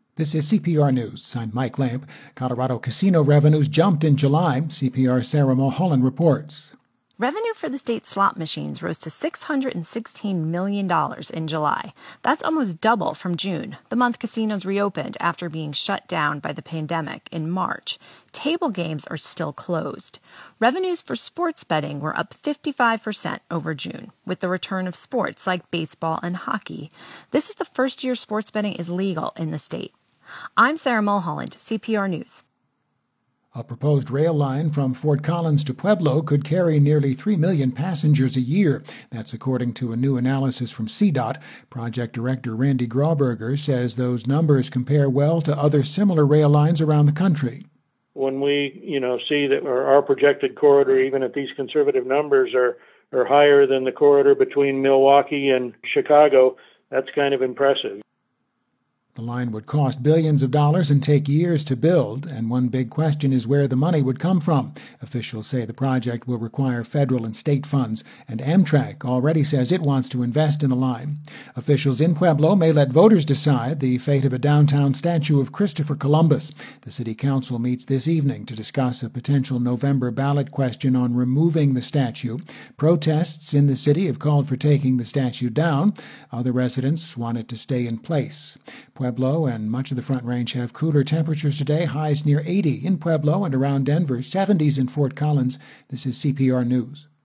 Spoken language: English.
This is CPR News. I'm Mike Lamp. Colorado casino revenues jumped in July. CPR's Sarah Mulholland reports. Revenue for the state's slot machines rose to $616 million in July. That's almost double from June, the month casinos reopened after being shut down by the pandemic in March. Table games are still closed. Revenues for sports betting were up 55% over June, with the return of sports like baseball and hockey. This is the first year sports betting is legal in the state. I'm Sarah Mulholland, CPR News. A proposed rail line from Fort Collins to Pueblo could carry nearly 3 million passengers a year. That's according to a new analysis from CDOT. Project Director Randy Grauberger says those numbers compare well to other similar rail lines around the country. When we, see that our projected corridor, even at these conservative numbers, are higher than the corridor between Milwaukee and Chicago, that's kind of impressive. The line would cost billions of dollars and take years to build, and one big question is where the money would come from. Officials say the project will require federal and state funds, and Amtrak already says it wants to invest in the line. Officials in Pueblo may let voters decide the fate of a downtown statue of Christopher Columbus. The city council meets this evening to discuss a potential November ballot question on removing the statue. Protests in the city have called for taking the statue down. Other residents want it to stay in place. Pueblo and much of the Front Range have cooler temperatures today, highs near 80 in Pueblo and around Denver, 70s in Fort Collins. This is CPR News.